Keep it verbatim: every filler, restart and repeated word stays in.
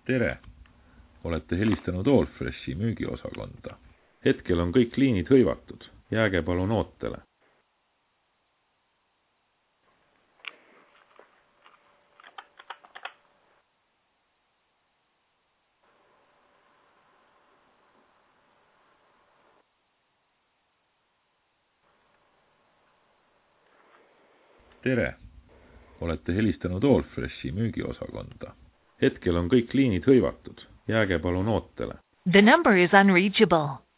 Tere! Olete helistanud Allfreshi müügiosakonda. Hetkel on kõik liinid hõivatud. Jääge palun ootele. Tere! Olete helistanud Allfreshi müügiosakonda. Hetkel on kõik liinid hõivatud. Jääge palun ootele. The number is unreachable.